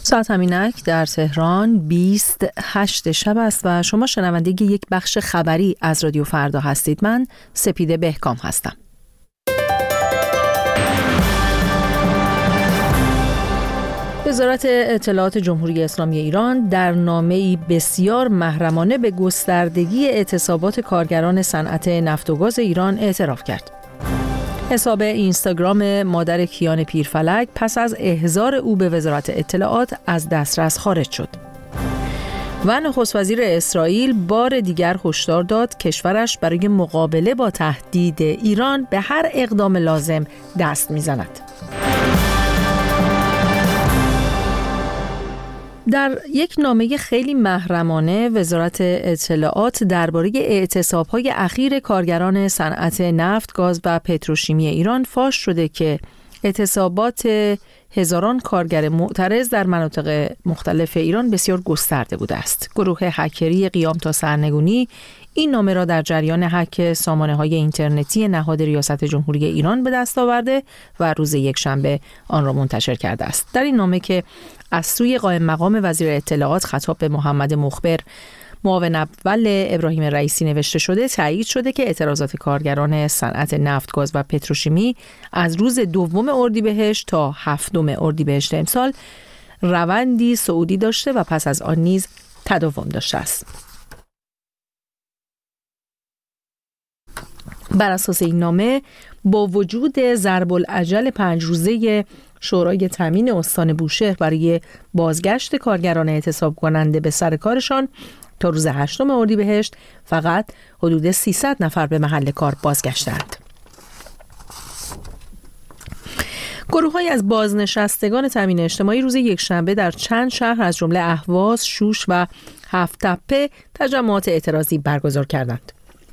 ساعت همینک در تهران 28 شب است و شما شنونده یک بخش خبری از رادیو فردا هستید. من سپیده بهکام هستم. وزارت اطلاعات جمهوری اسلامی ایران در نامه‌ای بسیار محرمانه به گستردگی اعتصابات کارگران صنعت نفت و گاز ایران اعتراف کرد. حساب اینستاگرام مادر کیان پیرفلک پس از احضار او به وزارت اطلاعات از دسترس خارج شد. و نخست وزیر اسرائیل بار دیگر هشدار داد کشورش برای مقابله با تهدید ایران به هر اقدام لازم دست می‌زند. در یک نامه خیلی محرمانه وزارت اطلاعات درباره اعتصاب‌های اخیر کارگران صنعت نفت، گاز و پتروشیمی ایران فاش شده که اعتصابات هزاران کارگر معترض در مناطق مختلف ایران بسیار گسترده بوده است. گروه هکری قیام تا سرنگونی این نامه را در جریان هک سامانه‌های اینترنتی نهاد ریاست جمهوری ایران به دست آورده و روز یکشنبه آن را منتشر کرده است. در این نامه که از سوی قائم مقام وزیر اطلاعات خطاب به محمد مخبر معاون اول ابراهیم رئیسی نوشته شده، تایید شده که اعتراضات کارگران صنعت نفت، گاز و پتروشیمی از روز 2 اردیبهشت تا 7 اردیبهشت امسال روندی صعودی داشته و پس از آن نیز تداوم داشته است. بر اساس این نامه با وجود ضرب العجل 5 روزه شورای تامین استان بوشهر برای بازگشت کارگران اعتصاب کننده به سر کارشان تا روز 8 اردیبهشت فقط حدود 300 نفر به محل کار بازگشتند. گروه‌هایی از بازنشستگان تامین اجتماعی روز یکشنبه در چند شهر از جمله اهواز، شوش و هفت‌تپه تجمعات اعتراضی برگزار کردند.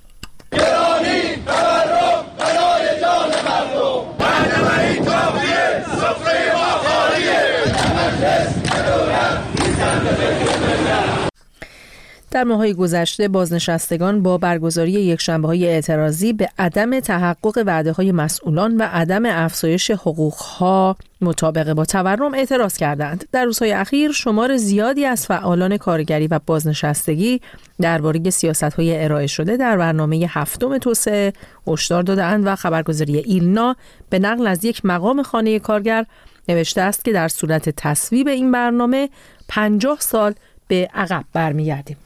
در ماه‌های گذشته بازنشستگان با برگزاری یکشنبه‌های اعتراضی به عدم تحقق وعده‌های مسئولان و عدم افزایش حقوق‌ها مطابق با تورم اعتراض کردند. در روزهای اخیر شمار زیادی از فعالان کارگری و بازنشستگی درباره سیاست‌های ارائه شده در برنامه 7 توسعه هشدار داده‌اند و خبرگزاری ایلنا به نقل از یک مقام خانه کارگر نوشته است که در صورت تصویب این برنامه 50 سال به عقب برمیگردیم.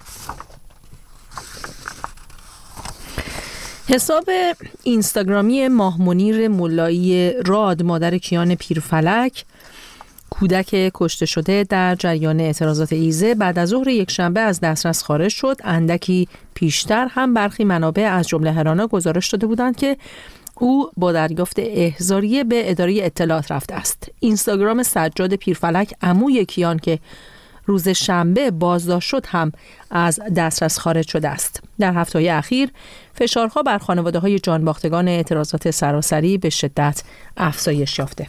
حساب اینستاگرامی ماه منیر ملایی راد مادر کیان پیرفلک کودک کشته شده در جریان اعتراضات ایزه بعد از ظهر یکشنبه از دسترس خارج شد. اندکی پیشتر هم برخی منابع از جمله هرانا گزارش داده بودند که او با دریافت احضاریه به اداره اطلاعات رفته است. اینستاگرام سجاد پیرفلک عموی کیان که روز شنبه بازداشت شد هم از دسترس خارج شده است. در هفته‌های اخیر فشارها بر خانواده‌های جانباختگان اعتراضات سراسری به شدت افزایش یافته.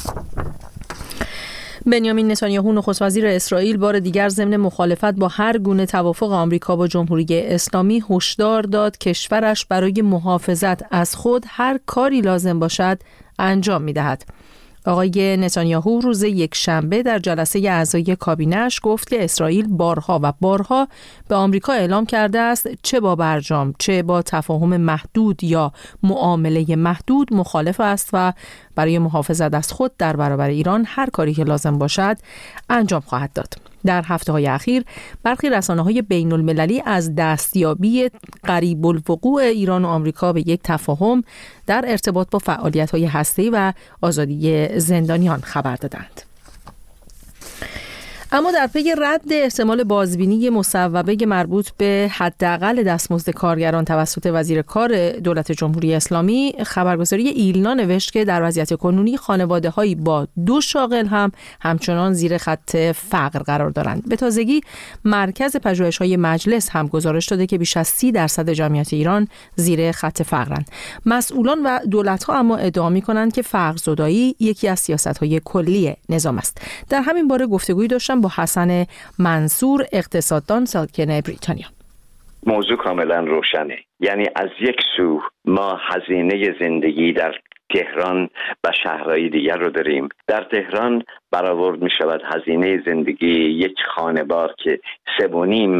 بنیامین نتانیاهو نخست وزیر اسرائیل بار دیگر ضمن مخالفت با هر گونه توافق آمریکا با جمهوری اسلامی هشدار داد کشورش برای محافظت از خود هر کاری لازم باشد انجام می‌دهد. آقای نتانیاهو روز یکشنبه در جلسه اعضای کابینه‌اش گفت که اسرائیل بارها و بارها به آمریکا اعلام کرده است چه با برجام چه با تفاهم محدود یا معامله محدود مخالف است و برای محافظت از خود در برابر ایران هر کاری که لازم باشد انجام خواهد داد. در هفته‌های اخیر برخی رسانه‌های بین‌المللی از دستیابی قریب الوقوع ایران و آمریکا به یک تفاهم در ارتباط با فعالیت‌های هسته‌ای و آزادی زندانیان خبر دادند. اما در پی رد احتمال بازبینی مصوبه مربوط به حداقل دستمزد کارگران توسط وزیر کار دولت جمهوری اسلامی، خبرگزاری ایلنا نوشت که در وضعیت کنونی خانواده‌هایی با 2 شاغل هم همچنان زیر خط فقر قرار دارند. به تازگی مرکز پژوهش‌های مجلس هم گزارش داده که بیش از 30% جمعیت ایران زیر خط فقرند. مسئولان و دولت‌ها اما ادعا می‌کنند که فقرزدایی یکی از سیاست‌های کلی نظام است. در همین باره گفتگویی داشتم با حسن منصور، اقتصاددان ساکن بریتانیا. موضوع کاملا روشنه. یعنی از یک سو ما هزینه زندگی در تهران و شهرهای دیگر رو داریم. در تهران برآورد می شود هزینه زندگی یک خانوار که 3.5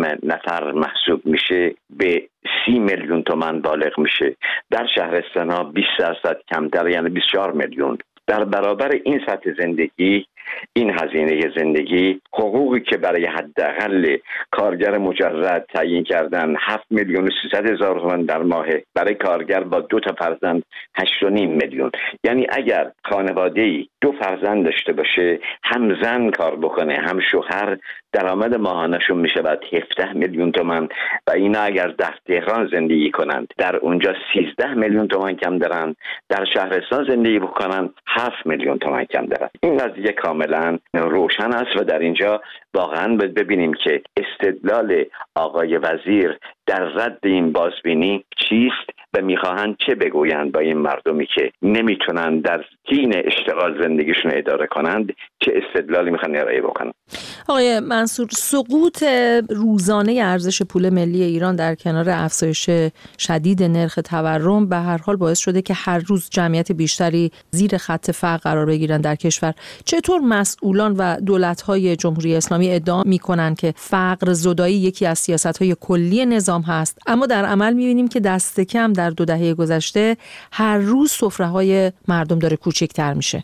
نفر محسوب میشه به 30 میلیون تومان بالغ میشه. در شهرستان ها 20% کمتر، یعنی 24 میلیون. در برابر این سطح زندگی، این هزینه زندگی، حقوقی که برای حداقل کارگر مجرد تعیین کردن 7,300,000 تومان در ماه، برای کارگر با 2 فرزند 8.5 میلیون. یعنی اگر خانواده‌ای 2 فرزند داشته باشه، هم زن کار بکنه هم شوهر، درآمد ماهانه‌شون میشود 17 میلیون تومان و اینا اگر در تهران زندگی کنند در اونجا 13 میلیون تومان کم دارن، در شهرستان زندگی بکنن 7 میلیون تومان کم دارن. این قضیه کاملا روشن است و در اینجا واقعا ببینیم که استدلال آقای وزیر در رد این بازبینی چیست و میخواهند چه بگویند با این مردمی که نمیتونن در حین اشتغال زندگیشون اداره کنند، چه استدلالی میخوان ارائه بکنند. آقای منصور، سقوط روزانه ارزش پول ملی ایران در کنار افزایش شدید نرخ تورم به هر حال باعث شده که هر روز جمعیت بیشتری زیر خط فقر قرار بگیرن در کشور. چطور مسئولان و دولت‌های جمهوری اسلامی ادعا میکنن که فقر زدایی یکی از سیاست‌های کلی نظام هست، اما در عمل میبینیم که دست کم در 2 دهه گذشته هر روز سفره‌های مردم داره کوچکتر میشه؟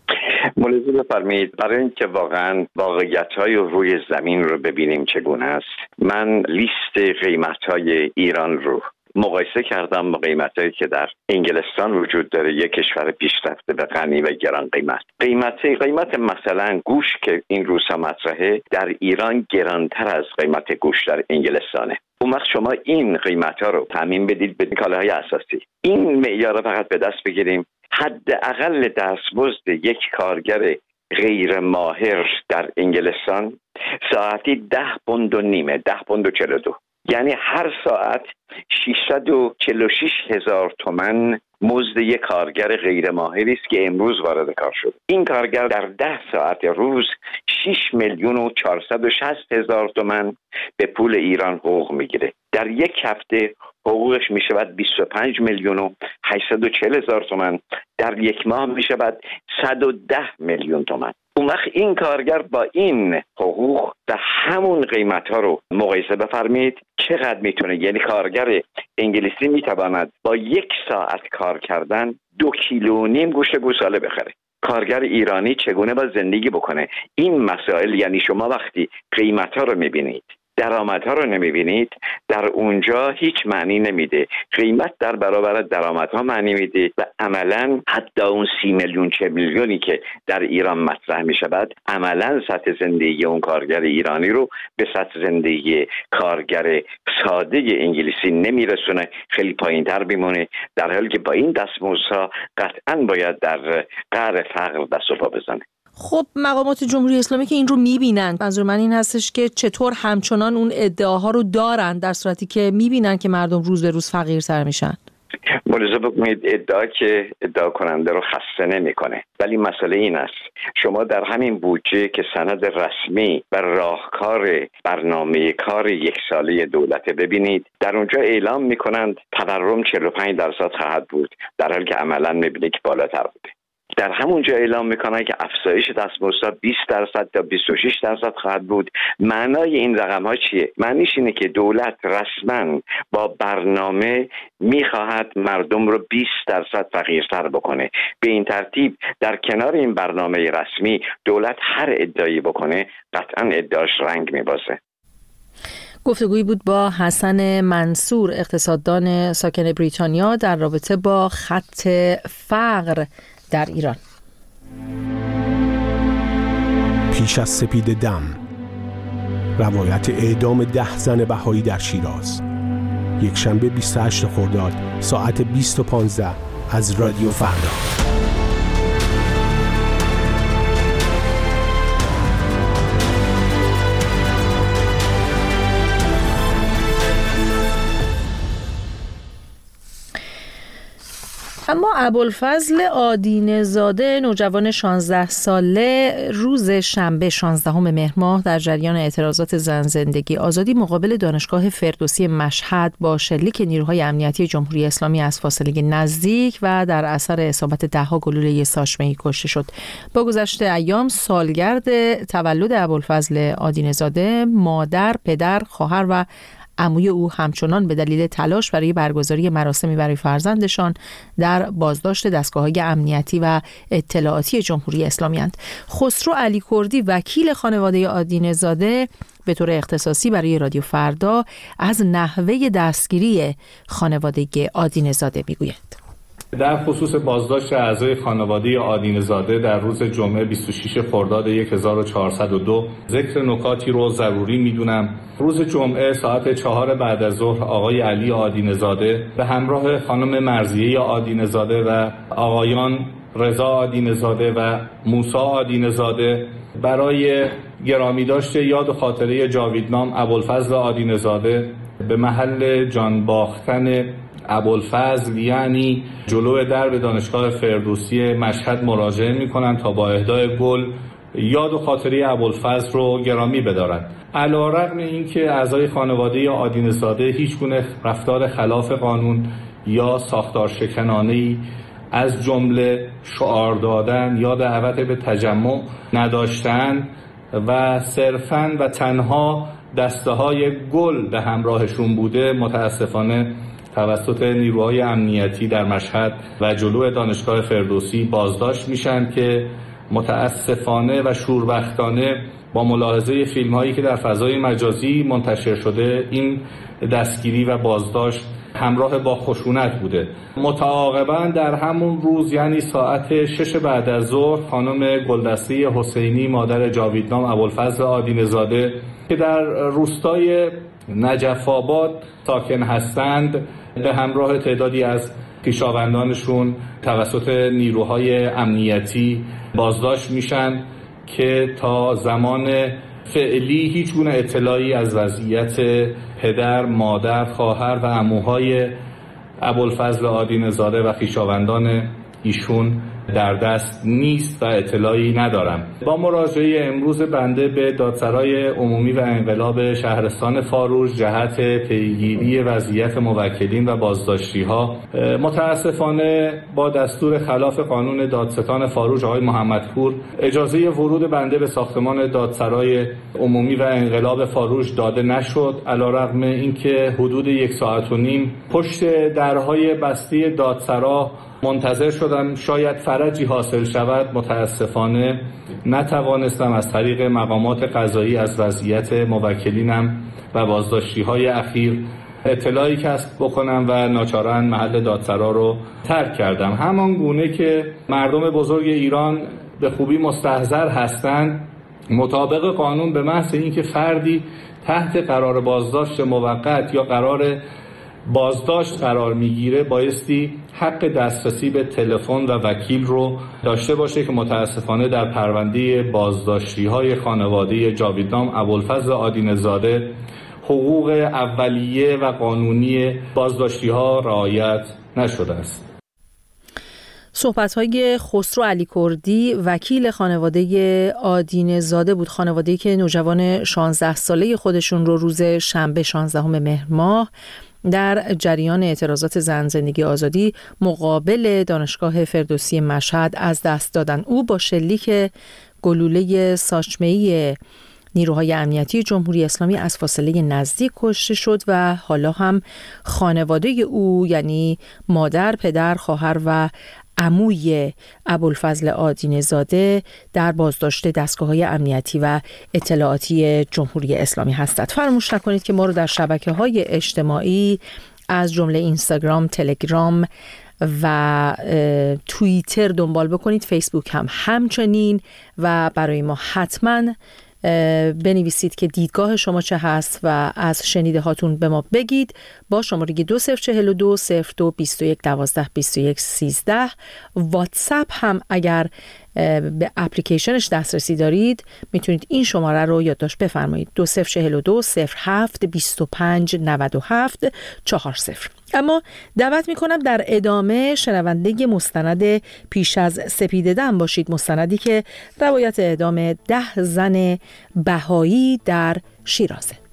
ملاحظه بفرمایید، برای اینکه واقعا واقعیت‌های روی زمین رو ببینیم چگونه است، من لیست قیمت‌های ایران رو مقایسه کردم با قیمتایی که در انگلستان وجود داره، یک کشور پیشرفته و غنی و گران قیمت. قیمت مثلا گوشت که این روزها مطرحه در ایران گرانتر از قیمت گوشت در انگلستانه. اون وقت شما این قیمت‌ها رو تضمین بدید به کالاهای اساسی. این معیار فقط به دست بگیریم، حداقل دستمزد یک کارگر غیر ماهر در انگلستان ساعتی 10.5 پوند، 10.42 پوند، یعنی هر ساعت 646,000 تومان مزد یک کارگر غیر ماهری است که امروز وارد کار شد. این کارگر در 10 ساعت روز 6,460,000 تومان به پول ایران حقوق میگیره. در یک هفته حقوقش میشود 25,840,000 تومان، در یک ماه میشود 110 میلیون تومان. اون وقت این کارگر با این حقوق و همون قیمت ها رو مقایسه بفرمایید چقدر میتونه، یعنی کارگر انگلیسی میتواند با 1 ساعت کار کردن 2.5 کیلو گوشت گوساله بخره. کارگر ایرانی چگونه با زندگی بکنه؟ این مسائل، یعنی شما وقتی قیمت ها رو میبینید درآمدها رو نمیبینید، در اونجا هیچ معنی نمیده. قیمت در برابر درآمدها معنی میده و عملا حتی اون 30 میلیون 40 میلیونی که در ایران مطرح میشود عملا سطح زندگی اون کارگر ایرانی رو به سطح زندگی کارگر ساده انگلیسی نمیرسونه، خیلی پایینتر میمونه، در حالی که با این دستمزدها قطعا باید در قعر فقر دست و پا بزنه. خب مقامات جمهوری اسلامی که این رو میبینن، منظور من این هستش که چطور همچنان اون ادعاها رو دارن در صورتی که میبینن که مردم روز به روز فقیرتر میشن؟ ملاحظه بکنید، ادعا کننده رو خسته نمیکنه، ولی مسئله این است شما در همین بودجه که سند رسمی و راهکار برنامه کار 1 ساله دولت ببینید، در اونجا اعلام میکنند تورم 45% خواهد بود، در حالی که عملا میبینید که بالاتر بوده. در همون جا اعلام میکنن که افزایش دستمزدها 20% تا 26% خواهد بود. معنای این رقم ها چیه؟ معنیش اینه که دولت رسما با برنامه میخواهد مردم رو 20% فقیرتر بکنه. به این ترتیب در کنار این برنامه رسمی دولت هر ادعایی بکنه قطعا ادعاش رنگ میبازه. گفتگویی بود با حسن منصور، اقتصاددان ساکن بریتانیا، در رابطه با خط فقر در ایران. پیش از سپید دم، روایت اعدام 10 زن بهایی در شیراز، یک شنبه 28 خرداد ساعت 20:15 از رادیو فردا. اما ابوالفضل آدینه زاده نوجوان 16 ساله روز شنبه 16 مهر ماه در جریان اعتراضات زن زندگی آزادی مقابل دانشگاه فردوسی مشهد با شلیک نیروهای امنیتی جمهوری اسلامی از فاصله نزدیک و در اثر اصابت 10 گلوله ساچمه‌ای کشته شد. با گذشت ایام سالگرد تولد ابوالفضل آدینه زاده، مادر، پدر، خواهر و عموی او همچنان به دلیل تلاش برای برگزاری مراسمی برای فرزندشان در بازداشت دستگاه‌های امنیتی و اطلاعاتی جمهوری اسلامی اند. خسرو علی کردی وکیل خانواده آدینه زاده به طور اختصاصی برای رادیو فردا از نحوه دستگیری خانواده آدینه زاده میگوید. در خصوص بازداشت اعضای خانواده آدینه زاده در روز جمعه 26 خرداد 1402 ذکر نکاتی رو ضروری میدونم. روز جمعه ساعت 4 بعد از ظهر آقای علی آدینه زاده به همراه خانم مرضیه آدینه زاده و آقایان رضا آدینه زاده و موسی آدینه زاده برای گرامی داشت یاد و خاطره جاویدنام ابوالفضل آدینه زاده به محل جان باختن ابوالفضل یعنی جلو درب دانشگاه فردوسی مشهد مراجعه می‌کنند تا با اهدای گل یاد و خاطره ابوالفضل رو گرامی بدارند. علی‌رغم اینکه اعضای خانواده آدینه زاده هیچ گونه رفتار خلاف قانون یا ساختار شکنانه‌ای از جمله شعار دادن یا دعوت به تجمع نداشتند و صرفاً و تنها دسته‌های گل به همراهشون بوده، متاسفانه توسط نیروهای امنیتی در مشهد و جلو دانشگاه فردوسی بازداشت میشن که متاسفانه و شوربختانه با ملاحظه فیلم هایی که در فضای مجازی منتشر شده این دستگیری و بازداشت همراه با خشونت بوده. متعاقباً در همون روز یعنی ساعت 6 بعد از ظهر خانم گلدسته حسینی مادر جاویدنام ابوالفضل آدینه زاده که در روستای نجف آباد ساکن هستند به همراه تعدادی از خویشاوندانشون توسط نیروهای امنیتی بازداشت میشن که تا زمان فعلی هیچ گونه اطلاعی از وضعیت پدر، مادر، خواهر و عموهای ابوالفضل آدینه زاده و خویشاوندان ایشون در دست نیست و اطلاعی ندارم. با مراجعه امروز بنده به دادسرای عمومی و انقلاب شهرستان فاروش جهت پیگیری وضعیت موکلین و بازداشتی‌ها متاسفانه با دستور خلاف قانون دادستان فاروش آقای محمدپور اجازه ورود بنده به ساختمان دادسرای عمومی و انقلاب فاروش داده نشد، علی‌رغم اینکه حدود 1 ساعت و نیم پشت درهای بسته دادسرا منتظر شدم شاید فرجی حاصل شود. متاسفانه نتوانستم از طریق مقامات قضایی از وضعیت موکلینم و بازداشتی‌های اخیر اطلاعی کسب بکنم و ناچارن محل دادسرا رو ترک کردم. همان گونه که مردم بزرگ ایران به خوبی مستحضر هستند، مطابق قانون به محض اینکه فردی تحت قرار بازداشت موقت یا قرار بازداشت قرار میگیره بایستی حق دسترسی به تلفن و وکیل رو داشته باشه که متاسفانه در پرونده بازداشتی‌های خانواده جاویدنام ابوالفضل آدینه زاده حقوق اولیه و قانونی بازداشتی‌ها رعایت نشده است. صحبت‌های خسرو علی کردی وکیل خانواده آدینه زاده بود، خانواده‌ای که نوجوان 16 ساله خودشون رو روز شنبه 16 مهر ماه در جریان اعتراضات زن زندگی آزادی مقابل دانشگاه فردوسی مشهد از دست دادن. او با شلیک گلوله ساچمه‌ای نیروهای امنیتی جمهوری اسلامی از فاصله نزدیک کشته شد و حالا هم خانواده او یعنی مادر، پدر، خواهر و عموی ابوالفضل آدینه زاده در بازداشت دستگاه‌های امنیتی و اطلاعاتی جمهوری اسلامی هستند. فراموش نکنید که ما رو در شبکه‌های اجتماعی از جمله اینستاگرام، تلگرام و توییتر دنبال بکنید، فیسبوک هم همچنین، و برای ما حتماً بنویسید که دیدگاه شما چه هست و از شنیده هاتون به ما بگید با شماره 2042 02 21 12 21 13. واتساپ هم اگر به اپلیکیشنش دسترسی دارید میتونید این شماره رو یادداشت بفرمایید 2042 07 25 97 40. اما دعوت میکنم در ادامه شنونده مستند پیش از سپید دم باشید، مستندی که روایت اعدام 10 زن بهایی در شیرازه.